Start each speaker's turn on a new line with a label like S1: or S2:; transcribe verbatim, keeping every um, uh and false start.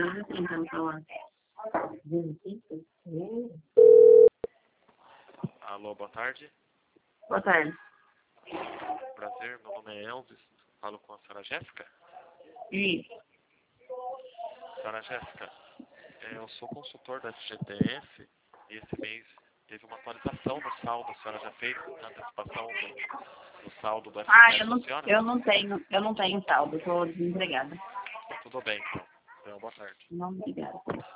S1: duas e trinta no celular. duas e trinta?
S2: Alô, boa tarde.
S1: Boa tarde.
S2: Prazer, meu nome é Elvis. Falo com a senhora Jéssica.
S1: Isso.
S2: Senhora Jéssica, é, eu sou consultor da F G T S e esse mês teve uma atualização no saldo. A senhora já fez a antecipação do, do saldo do F G T S
S1: Ah, eu não,
S2: da senhora?
S1: eu não tenho, eu não tenho saldo, eu tô desempregada.
S2: Tudo bem, então. Então, boa tarde.
S1: Não, obrigada.